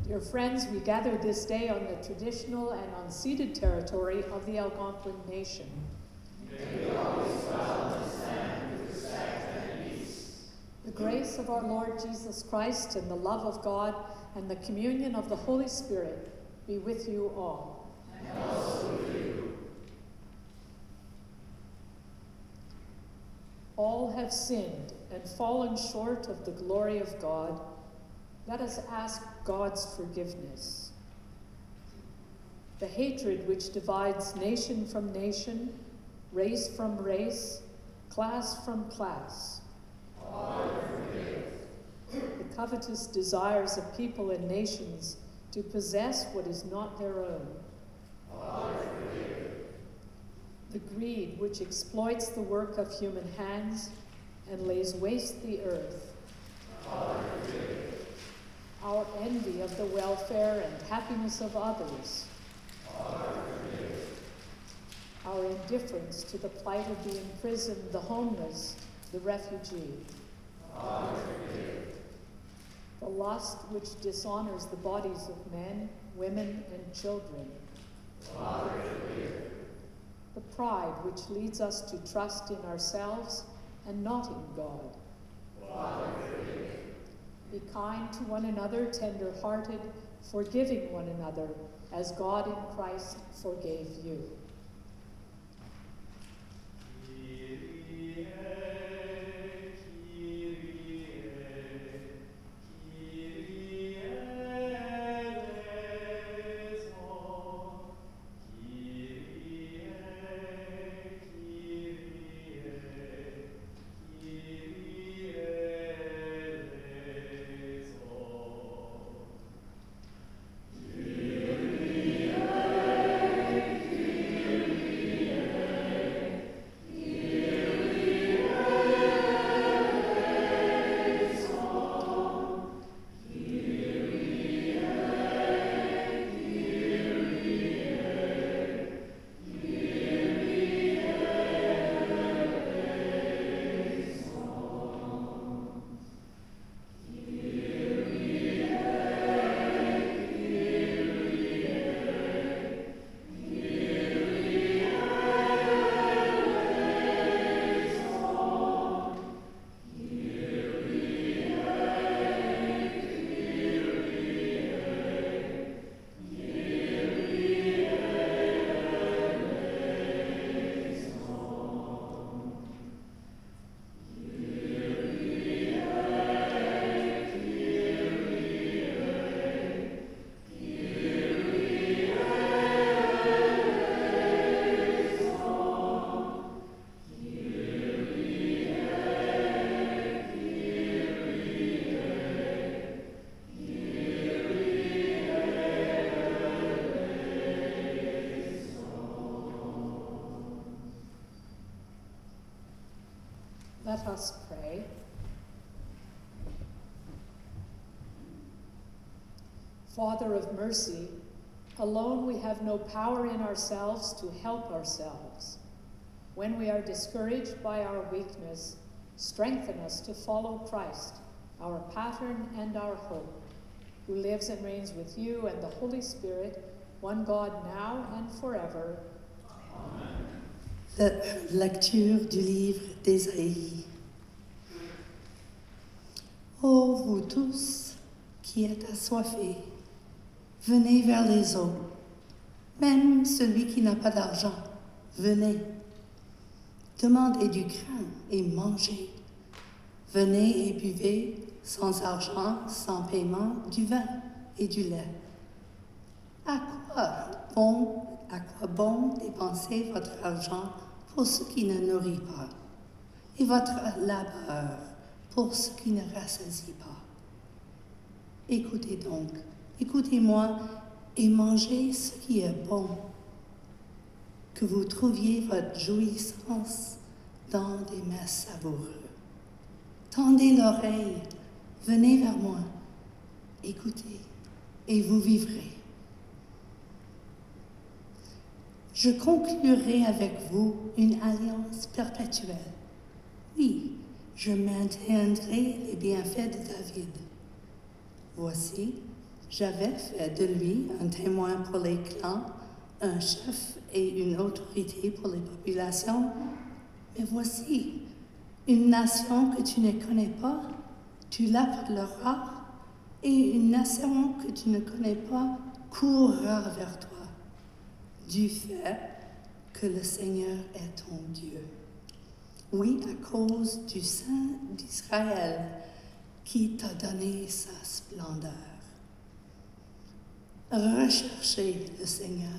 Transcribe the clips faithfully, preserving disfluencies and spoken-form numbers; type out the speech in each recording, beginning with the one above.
Dear friends, we gather this day on the traditional and unceded territory of the Algonquin Nation. May we always dwell in this land with respect and peace. The grace of our Lord Jesus Christ and the love of God and the communion of the Holy Spirit be with you all. And also with you. All have sinned and fallen short of the glory of God. Let us ask God's forgiveness. The hatred which divides nation from nation, race from race, class from class. Father, forgive. The covetous desires of people and nations to possess what is not their own. Father, forgive. The greed which exploits the work of human hands and lays waste the earth. Father, forgive. Our envy of the welfare and happiness of others. Father, forgive. Our indifference to the plight of the imprisoned, the homeless, the refugee. Father, forgive. The lust which dishonors the bodies of men, women, and children. Father, forgive. The pride which leads us to trust in ourselves and not in God. Father, forgive. Be kind to one another, tender-hearted, forgiving one another, as God in Christ forgave you. Let us pray. Father of mercy, alone we have no power in ourselves to help ourselves. When we are discouraged by our weakness, strengthen us to follow Christ, our pattern and our hope, who lives and reigns with you and the Holy Spirit, one God now and forever. Amen. La lecture du livre d'Ésaïe. Ô vous tous qui êtes assoiffés, venez vers les eaux. Même celui qui n'a pas d'argent, venez. Demandez du grain et mangez. Venez et buvez sans argent, sans paiement, du vin et du lait. À quoi bon, à quoi bon dépenser votre argent pour ce qui ne nourrit pas, et votre labeur pour ce qui ne rassasie pas? Écoutez donc, écoutez-moi et mangez ce qui est bon, que vous trouviez votre jouissance dans des mets savoureux. Tendez l'oreille, venez vers moi, écoutez, et vous vivrez. Je conclurai avec vous une alliance perpétuelle. Oui, je maintiendrai les bienfaits de David. Voici, J'avais fait de lui un témoin pour les clans, un chef et une autorité pour les populations. Mais voici, une nation que tu ne connais pas, tu l'appelleras, et une nation que tu ne connais pas courra vers toi, du fait que le Seigneur est ton Dieu. Oui, à cause du Saint d'Israël qui t'a donné sa splendeur. Recherchez le Seigneur,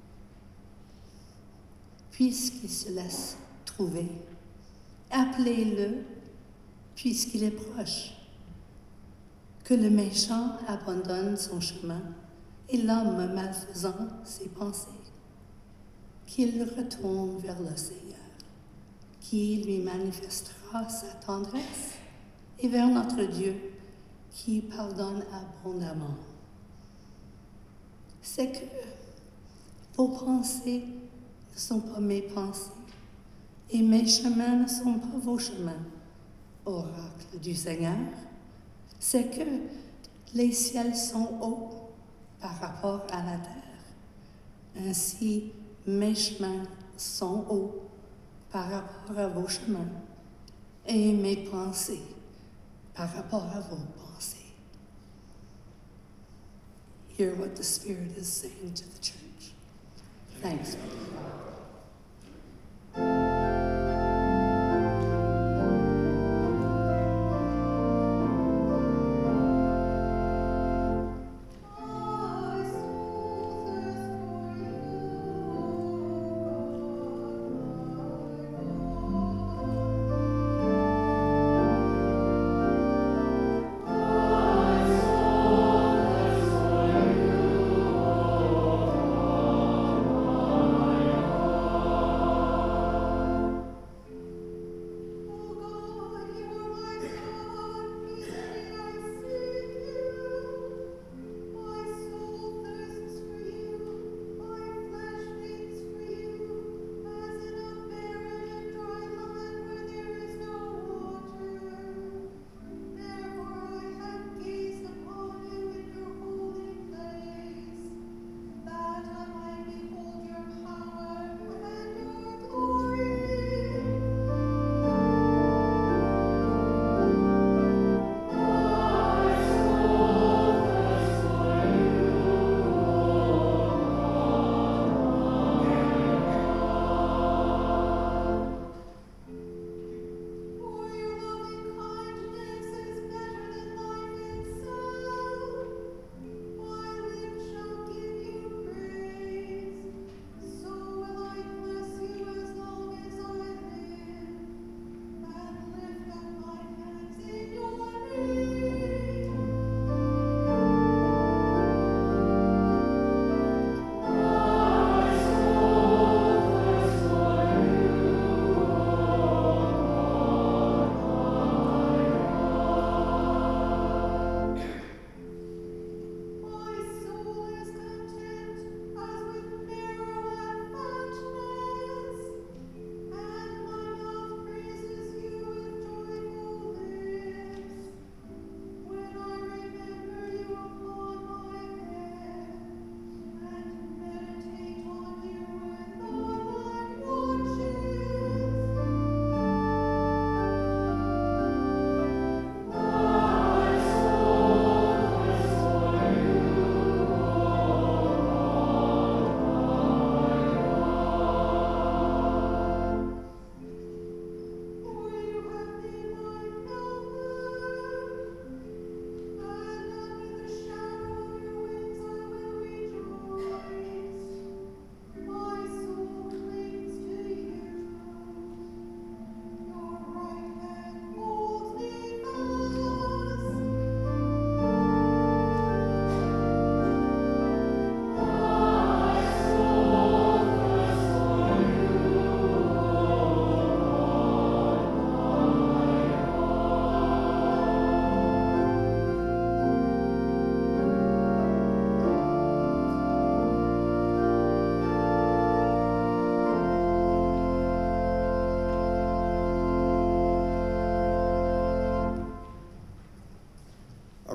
puisqu'il se laisse trouver. Appelez-le, puisqu'il est proche. Que le méchant abandonne son chemin et l'homme malfaisant ses pensées. Qu'il retourne vers le Seigneur, qui lui manifestera sa tendresse, et vers notre Dieu, qui pardonne abondamment. C'est que vos pensées ne sont pas mes pensées, et mes chemins ne sont pas vos chemins, oracle du Seigneur. C'est que les ciels sont hauts par rapport à la terre. Ainsi, mes chemins sont hauts par rapport à vos chemins, et mes pensées par rapport à vos pensées. Hear what the Spirit is saying to the church. Thanks be to God. Oh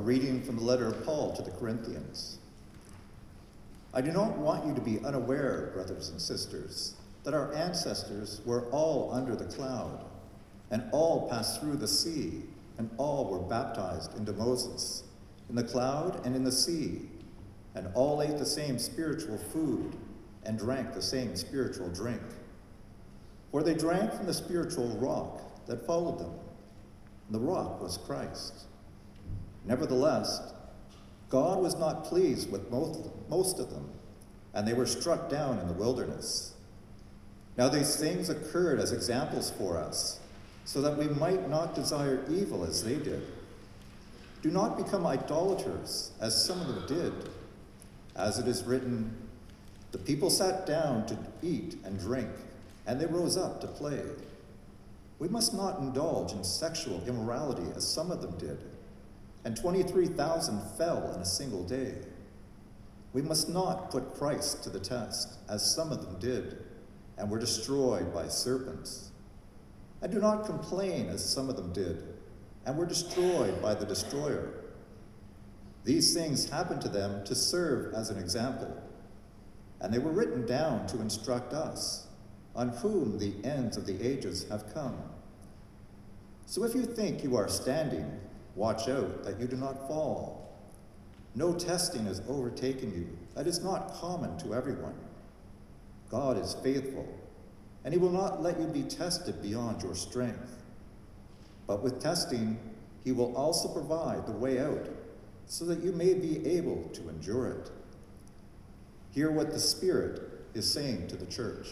reading from the letter of Paul to the Corinthians. I do not want you to be unaware, brothers and sisters, that our ancestors were all under the cloud, and all passed through the sea, and all were baptized into Moses, in the cloud and in the sea, and all ate the same spiritual food, and drank the same spiritual drink. For they drank from the spiritual rock that followed them. The rock was Christ. Nevertheless, God was not pleased with most, most of them, and they were struck down in the wilderness. Now these things occurred as examples for us, so that we might not desire evil as they did. Do not become idolaters, as some of them did. As it is written, the people sat down to eat and drink, and they rose up to play. We must not indulge in sexual immorality as some of them did, and twenty-three thousand fell in a single day. We must not put Christ to the test, as some of them did, and were destroyed by serpents. And do not complain, as some of them did, and were destroyed by the destroyer. These things happened to them to serve as an example, and they were written down to instruct us, on whom the ends of the ages have come. So if you think you are standing, watch out that you do not fall. No testing has overtaken you that is not common to everyone. God is faithful, and he will not let you be tested beyond your strength. But with testing, he will also provide the way out, so that you may be able to endure it. Hear what the Spirit is saying to the church.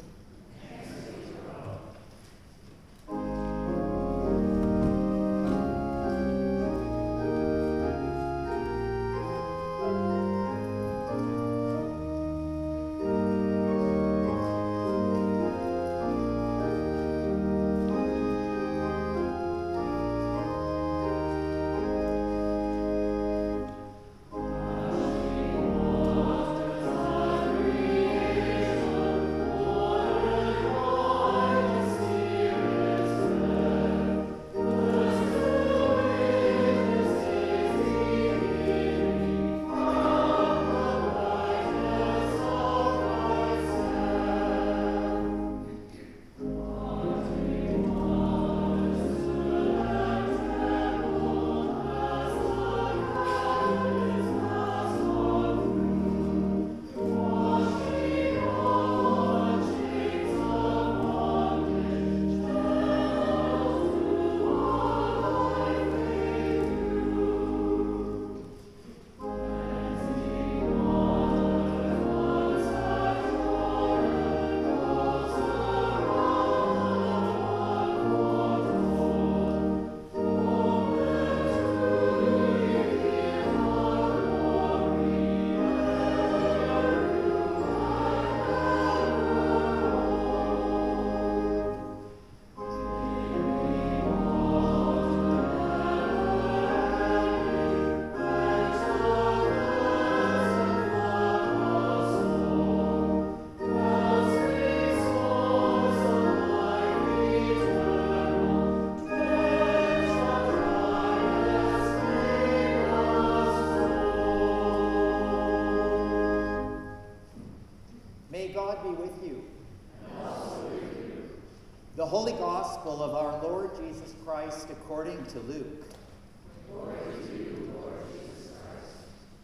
God be with you. And also with you. The Holy Gospel of our Lord Jesus Christ according to Luke. Glory to you, Lord Jesus Christ.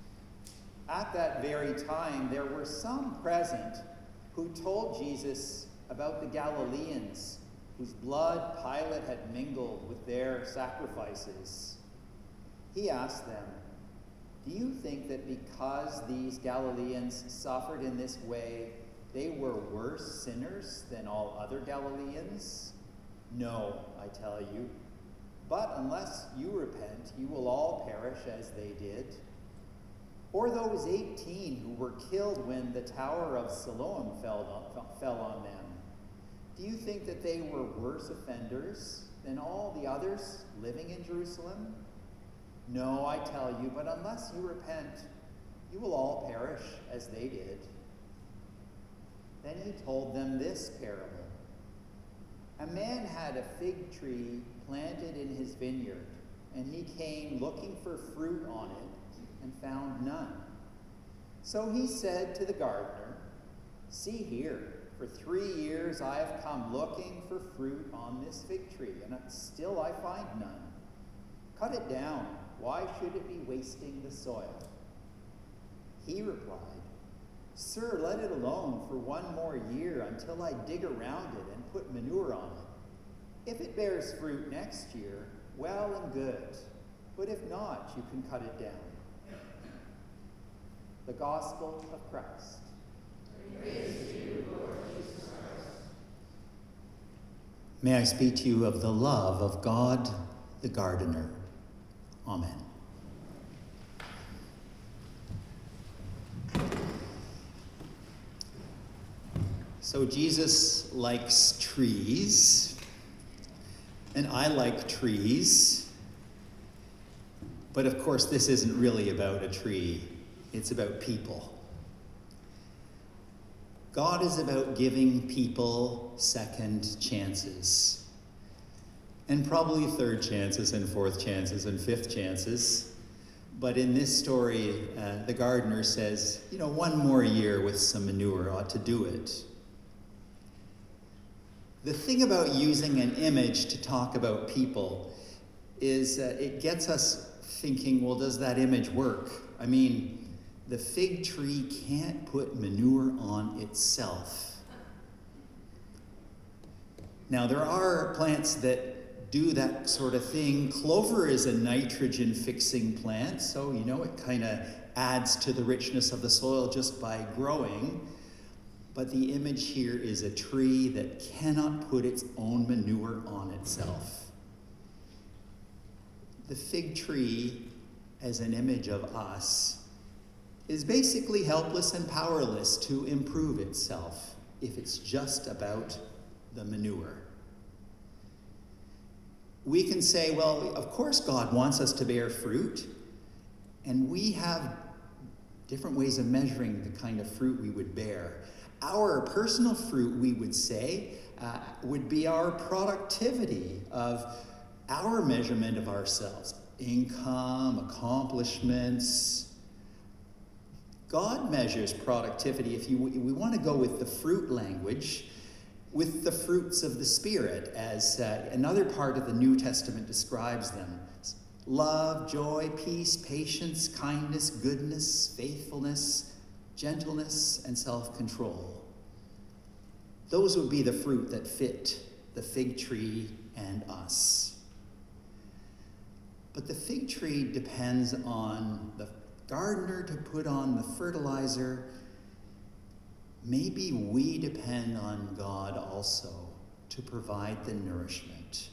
At that very time, there were some present who told Jesus about the Galileans, whose blood Pilate had mingled with their sacrifices. He asked them, "Do you think that because these Galileans suffered in this way, they were worse sinners than all other Galileans? No, I tell you. But unless you repent, you will all perish as they did. Or those eighteen who were killed when the Tower of Siloam fell on, fell on them. Do you think that they were worse offenders than all the others living in Jerusalem? No, I tell you, but unless you repent, you will all perish as they did." Then he told them this parable. A man had a fig tree planted in his vineyard, and he came looking for fruit on it and found none. So he said to the gardener, "See here, for three years I have come looking for fruit on this fig tree, and still I find none. Cut it down. Why should it be wasting the soil?" He replied, "Sir, let it alone for one more year until I dig around it and put manure on it. If it bears fruit next year, well and good. But if not, you can cut it down." The Gospel of Christ. Praise to you, Lord Jesus Christ. May I speak to you of the love of God, the gardener. Amen. So Jesus likes trees, and I like trees. But of course, this isn't really about a tree. It's about people. God is about giving people second chances, and probably third chances and fourth chances and fifth chances. But in this story, uh, the gardener says, you know, one more year with some manure ought to do it. The thing about using an image to talk about people is uh, it gets us thinking, well, does that image work? I mean, the fig tree can't put manure on itself. Now, there are plants that do that sort of thing. Clover is a nitrogen-fixing plant, so, you know, it kind of adds to the richness of the soil just by growing. But the image here is a tree that cannot put its own manure on itself. The fig tree, as an image of us, is basically helpless and powerless to improve itself if it's just about the manure. We can say, well, of course God wants us to bear fruit, and we have different ways of measuring the kind of fruit we would bear. Our personal fruit, we would say, uh, would be our productivity of our measurement of ourselves, income, accomplishments. God measures productivity, if you, we want to go with the fruit language, with the fruits of the Spirit, as uh, another part of the New Testament describes them. Love, joy, peace, patience, kindness, goodness, faithfulness, gentleness, and self-control. Those would be the fruit that fit the fig tree and us. But the fig tree depends on the gardener to put on the fertilizer. Maybe we depend on God also to provide the nourishment.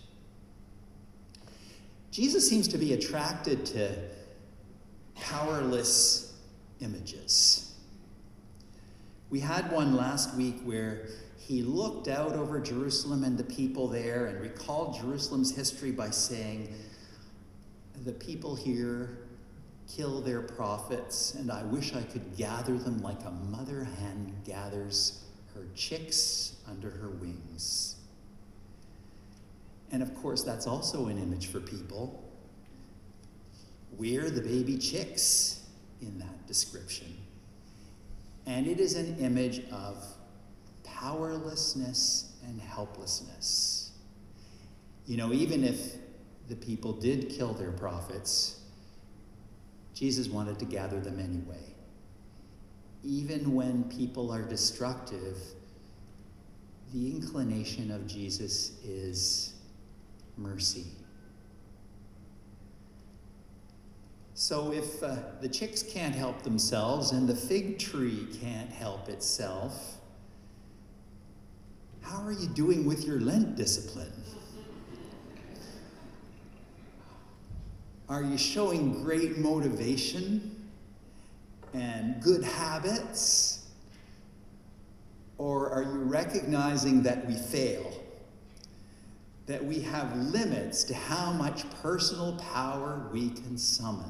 Jesus seems to be attracted to powerless images. We had one last week where he looked out over Jerusalem and the people there and recalled Jerusalem's history by saying, "The people here kill their prophets, and I wish I could gather them like a mother hen gathers her chicks under her wings." And of course, that's also an image for people. We're the baby chicks in that description. And it is an image of powerlessness and helplessness. You know, even if the people did kill their prophets, Jesus wanted to gather them anyway. Even when people are destructive, the inclination of Jesus is mercy. So if uh, the chicks can't help themselves and the fig tree can't help itself, how are you doing with your Lent discipline? Are you showing great motivation and good habits? Or are you recognizing that we fail? That we have limits to how much personal power we can summon?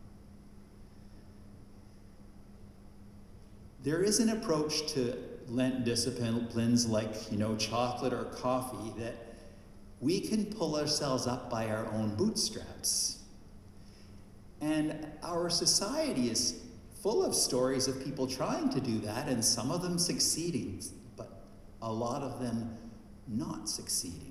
There is an approach to Lent disciplines like, you know, chocolate or coffee that we can pull ourselves up by our own bootstraps. And our society is full of stories of people trying to do that, and some of them succeeding, but a lot of them not succeeding.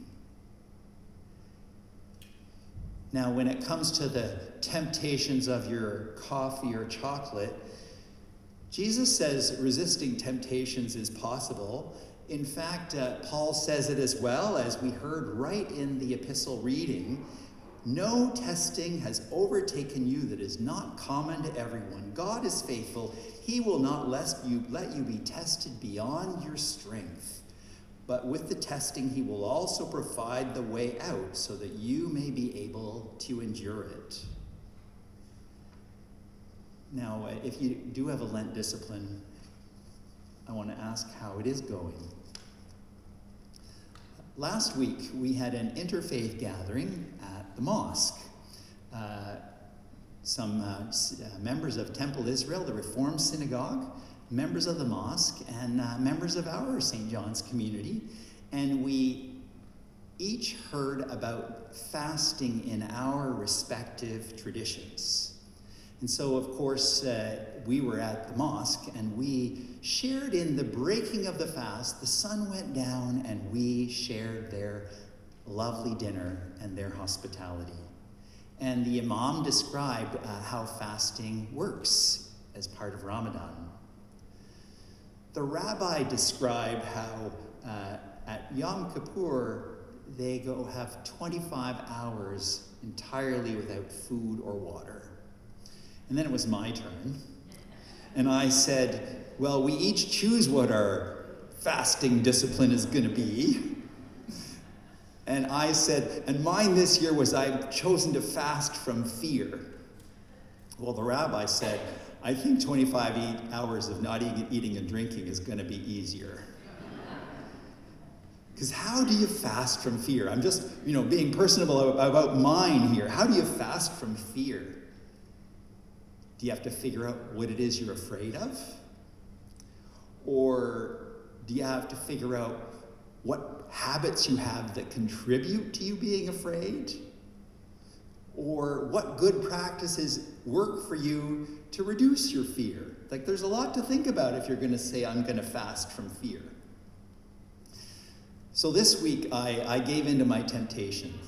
Now, when it comes to the temptations of your coffee or chocolate, Jesus says resisting temptations is possible. In fact, uh, Paul says it as well, as we heard right in the epistle reading. No testing has overtaken you that is not common to everyone. God is faithful. He will not let you, let you be tested beyond your strength. But with the testing, he will also provide the way out so that you may be able to endure it. Now, if you do have a Lent discipline, I want to ask how it is going. Last week, we had an interfaith gathering at the mosque. Uh, some uh, s- uh, members of Temple Israel, the Reformed Synagogue, members of the mosque, and uh, members of our Saint John's community. And we each heard about fasting in our respective traditions. And so, of course, uh, we were at the mosque, and we shared in the breaking of the fast. The sun went down, and we shared their lovely dinner and their hospitality. And the imam described uh, how fasting works as part of Ramadan. The rabbi described how uh, at Yom Kippur, they go have twenty-five hours entirely without food or water. And then it was my turn. And I said, well, we each choose what our fasting discipline is going to be. And I said, and mine this year was I've chosen to fast from fear. Well, the rabbi said, I think twenty-five eat hours of not eating, eating and drinking is going to be easier. Because how do you fast from fear? I'm just, you know, being personable about mine here. How do you fast from fear? Do you have to figure out what it is you're afraid of? Or do you have to figure out what habits you have that contribute to you being afraid? Or what good practices work for you to reduce your fear? Like, there's a lot to think about if you're going to say, I'm going to fast from fear. So this week, I, I gave in to my temptation.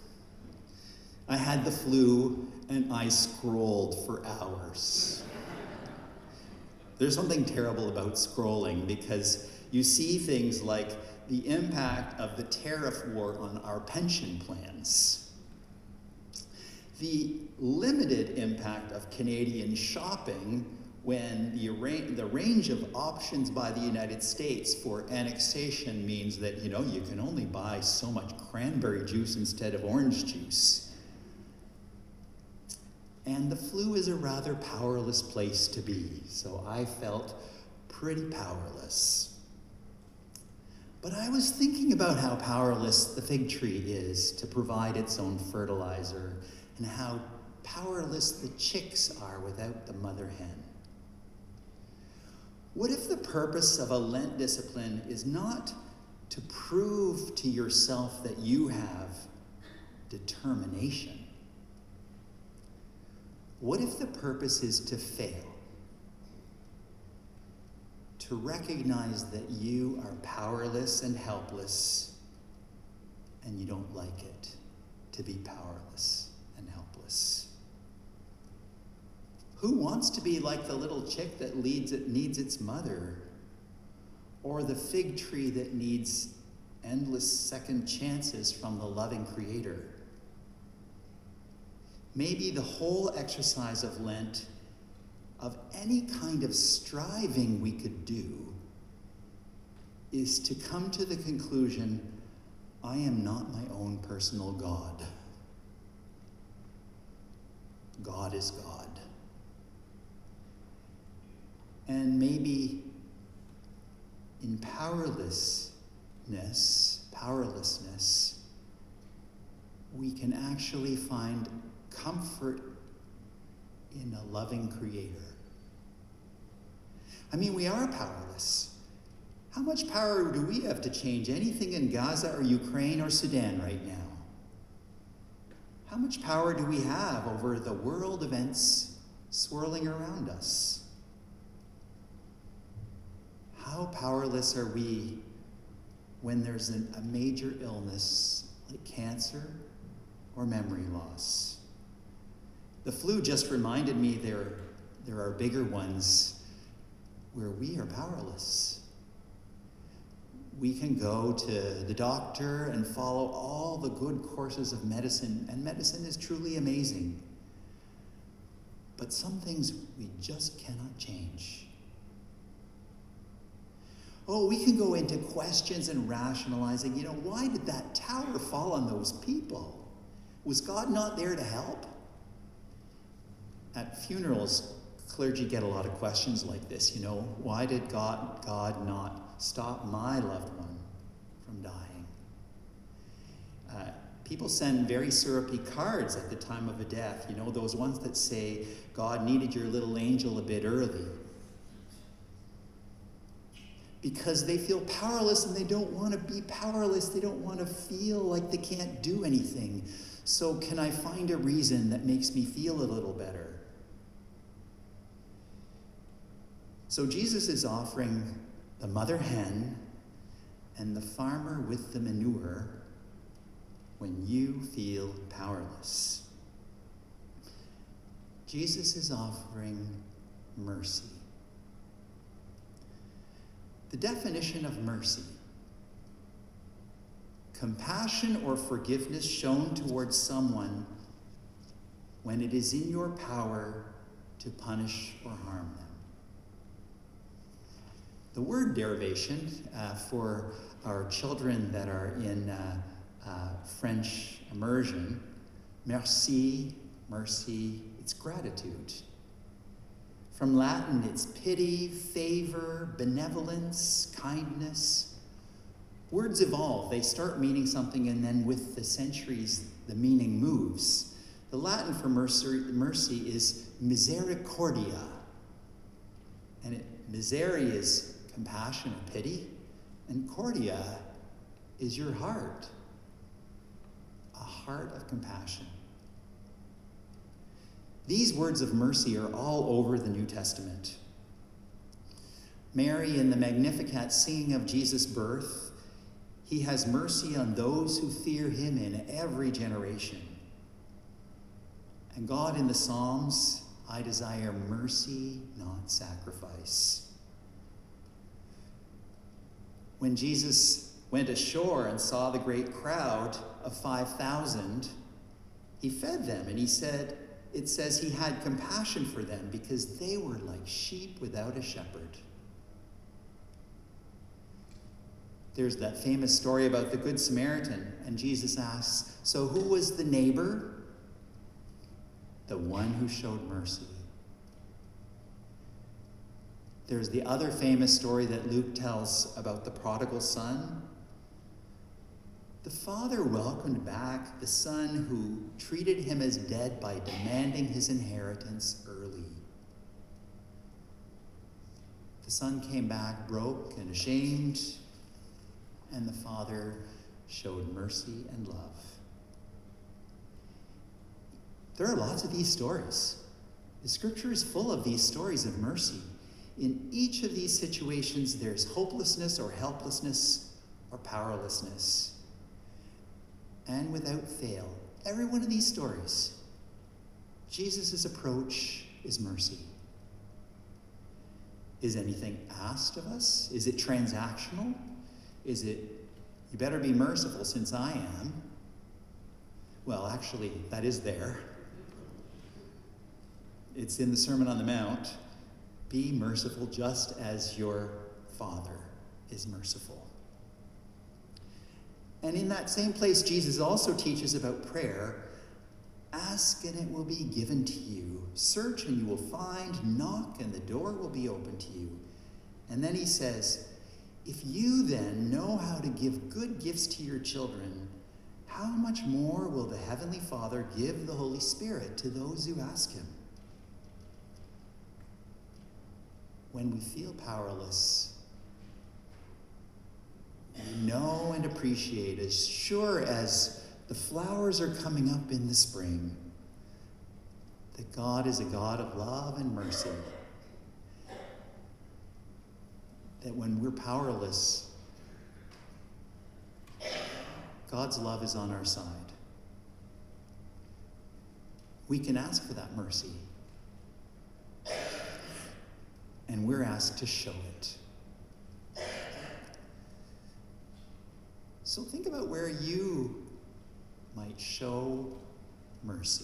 I had the flu, and I scrolled for hours. There's something terrible about scrolling, because you see things like the impact of the tariff war on our pension plans, the limited impact of Canadian shopping when the, arra- the range of options by the United States for annexation means that, you know, you can only buy so much cranberry juice instead of orange juice. And the flu is a rather powerless place to be, so I felt pretty powerless. But I was thinking about how powerless the fig tree is to provide its own fertilizer, and how powerless the chicks are without the mother hen. What if the purpose of a Lent discipline is not to prove to yourself that you have determination? What if the purpose is to fail? To recognize that you are powerless and helpless, and you don't like it to be powerless and helpless. Who wants to be like the little chick that leads it, needs its mother? Or the fig tree that needs endless second chances from the loving Creator? Maybe the whole exercise of Lent, of any kind of striving we could do, is to come to the conclusion, I am not my own personal God. God is God. And maybe in powerlessness, powerlessness, we can actually find comfort in a loving Creator. I mean, we are powerless. How much power do we have to change anything in Gaza or Ukraine or Sudan right now? How much power do we have over the world events swirling around us? How powerless are we when there's an, a major illness like cancer or memory loss? The flu just reminded me there, there are bigger ones where we are powerless. We can go to the doctor and follow all the good courses of medicine, and medicine is truly amazing. But some things we just cannot change. Oh, we can go into questions and rationalizing, you know, why did that tower fall on those people? Was God not there to help? At funerals, clergy get a lot of questions like this, you know, why did God, God not stop my loved one from dying? Uh, people send very syrupy cards at the time of a death, you know, those ones that say, God needed your little angel a bit early. Because they feel powerless and they don't want to be powerless. They don't want to feel like they can't do anything. So can I find a reason that makes me feel a little better? So Jesus is offering the mother hen and the farmer with the manure when you feel powerless. Jesus is offering mercy. The definition of mercy: compassion or forgiveness shown towards someone when it is in your power to punish or harm them. The word derivation uh, for our children that are in uh, uh, French immersion, merci, mercy, it's gratitude. From Latin, it's pity, favor, benevolence, kindness. Words evolve. They start meaning something, and then with the centuries, the meaning moves. The Latin for mercy, mercy is misericordia. And it, miseri is compassion or pity, and cordia is your heart, a heart of compassion. These words of mercy are all over the New Testament. Mary in the Magnificat singing of Jesus' birth, he has mercy on those who fear him in every generation. And God in the Psalms, I desire mercy, not sacrifice. When Jesus went ashore and saw the great crowd of five thousand, he fed them, and he said, it says he had compassion for them because they were like sheep without a shepherd. There's that famous story about the Good Samaritan, and Jesus asks, so who was the neighbor? The one who showed mercy. There's the other famous story that Luke tells about the prodigal son. The father welcomed back the son who treated him as dead by demanding his inheritance early. The son came back broke and ashamed, and the father showed mercy and love. There are lots of these stories. The scripture is full of these stories of mercy. In each of these situations, there's hopelessness or helplessness or powerlessness. And without fail, every one of these stories, Jesus' approach is mercy. Is anything asked of us? Is it transactional? Is it, you better be merciful since I am? Well, actually, that is there. It's in the Sermon on the Mount. Be merciful just as your Father is merciful. And in that same place, Jesus also teaches about prayer. Ask and it will be given to you. Search and you will find. Knock and the door will be open to you. And then he says, if you then know how to give good gifts to your children, how much more will the Heavenly Father give the Holy Spirit to those who ask him? When we feel powerless, we know and appreciate, as sure as the flowers are coming up in the spring, that God is a God of love and mercy. That when we're powerless, God's love is on our side. We can ask for that mercy. And we're asked to show it. So think about where you might show mercy.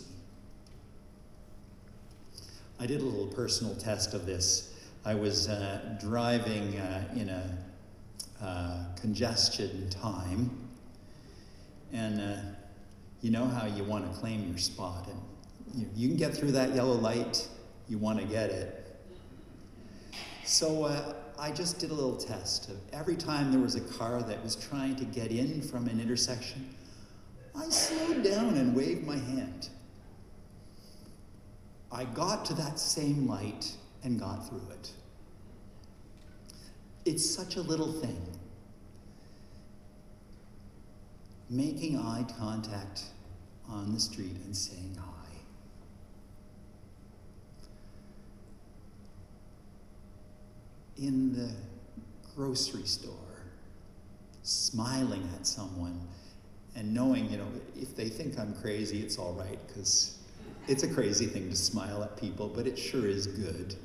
I did a little personal test of this. I was uh, driving uh, in a uh, congestion time, and uh, you know how you want to claim your spot, and you, you can get through that yellow light, you want to get it. So uh, I just did a little test of every time there was a car that was trying to get in from an intersection, I slowed down and waved my hand. I got to that same light and got through it. It's such a little thing. Making eye contact on the street and saying hi. In the grocery store, smiling at someone and knowing, you know, if they think I'm crazy, it's all right, because it's a crazy thing to smile at people, but it sure is good.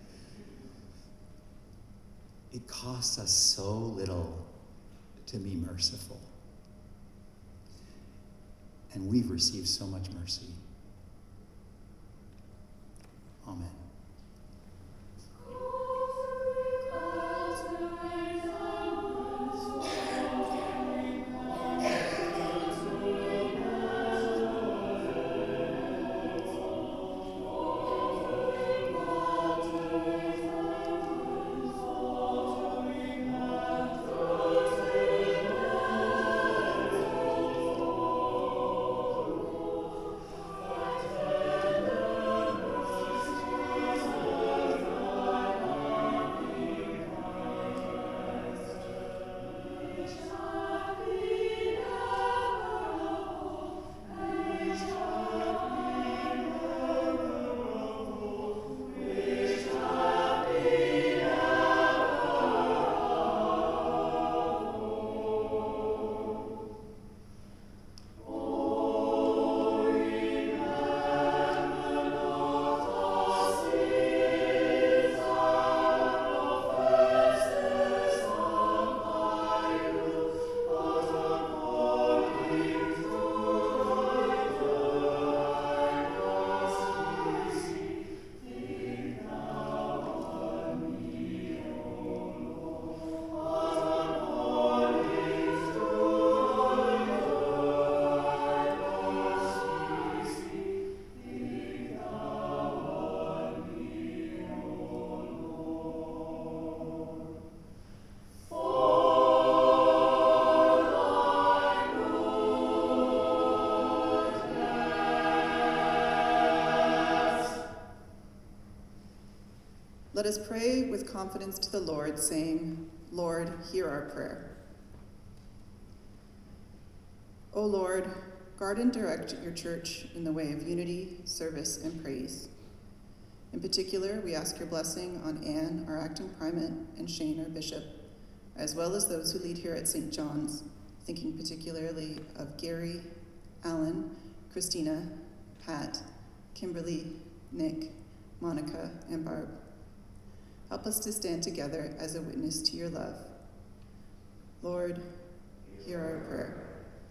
It costs us so little to be merciful. And we've received so much mercy. Amen. Let us pray with confidence to the Lord, saying, Lord, hear our prayer. O Lord, guard and direct your church in the way of unity, service, and praise. In particular, we ask your blessing on Anne, our acting primate, and Shane, our bishop, as well as those who lead here at Saint John's, thinking particularly of Gary, Alan, Christina, Pat, Kimberly, Nick, Monica, and Barb. Help us to stand together as a witness to your love. Lord, hear our prayer.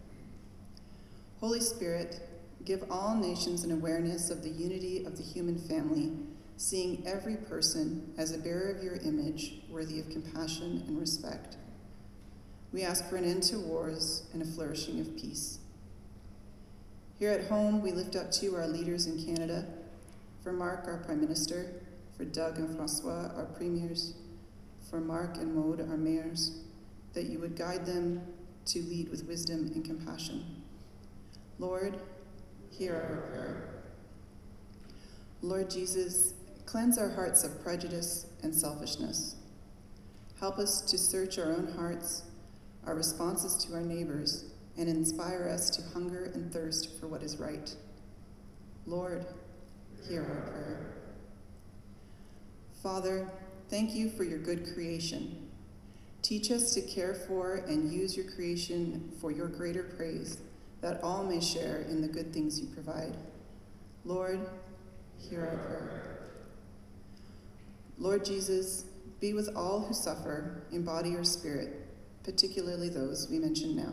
Holy Spirit, give all nations an awareness of the unity of the human family, seeing every person as a bearer of your image, worthy of compassion and respect. We ask for an end to wars and a flourishing of peace. Here at home, we lift up to you our leaders in Canada, for Mark, our Prime Minister, for Doug and Francois, our premiers, for Mark and Maude, our mayors, that you would guide them to lead with wisdom and compassion. Lord, hear our prayer. Lord Jesus, cleanse our hearts of prejudice and selfishness. Help us to search our own hearts, our responses to our neighbors, and inspire us to hunger and thirst for what is right. Lord, hear our prayer. Father, thank you for your good creation. Teach us to care for and use your creation for your greater praise, that all may share in the good things you provide. Lord, hear our prayer. Lord Jesus, be with all who suffer in body or spirit, particularly those we mention now.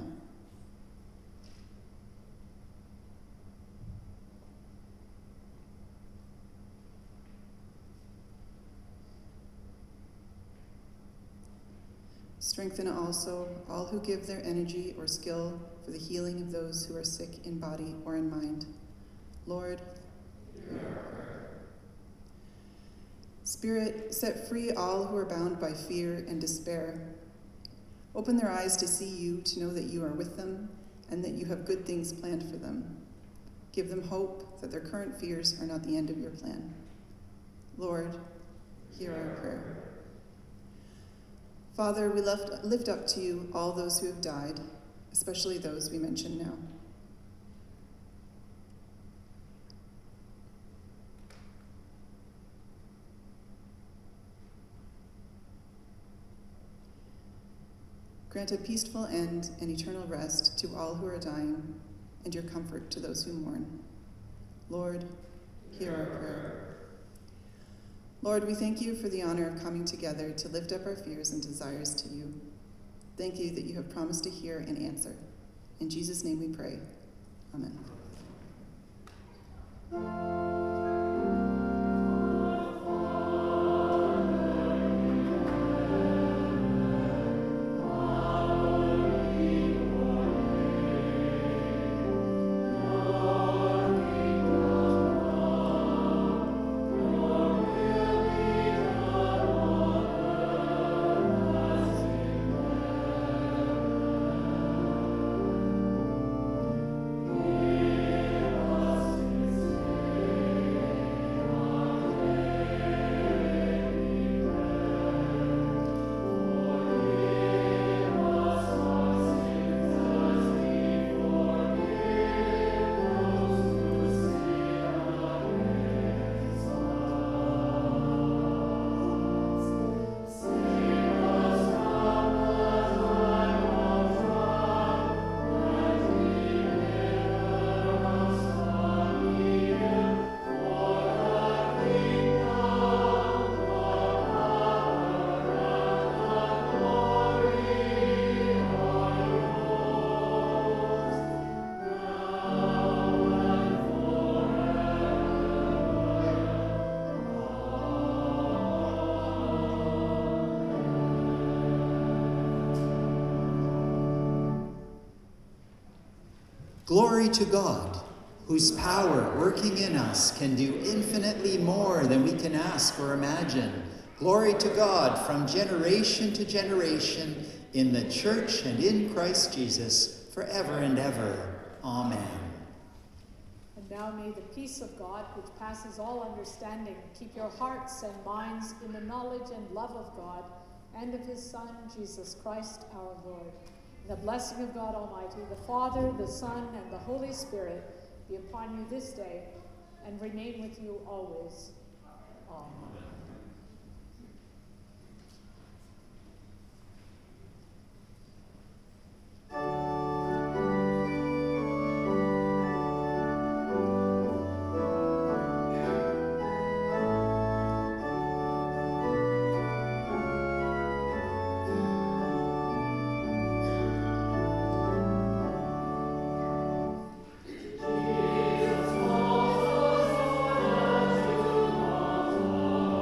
Strengthen also all who give their energy or skill for the healing of those who are sick in body or in mind. Lord, hear our prayer. Spirit, set free all who are bound by fear and despair. Open their eyes to see you, to know that you are with them, and that you have good things planned for them. Give them hope that their current fears are not the end of your plan. Lord, hear our prayer. Father, we lift, lift up to you all those who have died, especially those we mention now. Grant a peaceful end and eternal rest to all who are dying, and your comfort to those who mourn. Lord, hear our prayer. Lord, we thank you for the honor of coming together to lift up our fears and desires to you. Thank you that you have promised to hear and answer. In Jesus' name we pray. Amen. Glory to God, whose power working in us can do infinitely more than we can ask or imagine. Glory to God from generation to generation in the church and in Christ Jesus forever and ever. Amen. And now may the peace of God, which passes all understanding, keep your hearts and minds in the knowledge and love of God and of his Son, Jesus Christ our Lord. The blessing of God Almighty, the Father, the Son, and the Holy Spirit be upon you this day and remain with you always. Amen. Jesus, all those who are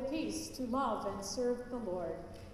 peace to love and serve the Lord.